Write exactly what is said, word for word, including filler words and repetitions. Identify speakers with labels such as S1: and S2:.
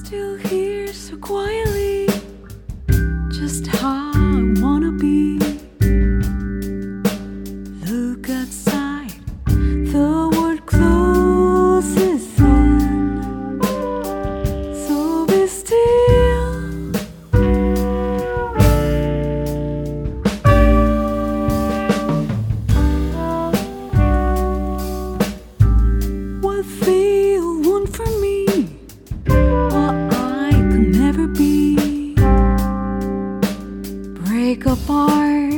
S1: still here so quietly, just how I wanna be. Look outside, the world closes in, so be still. What feel want for me, what I could never be. Break apart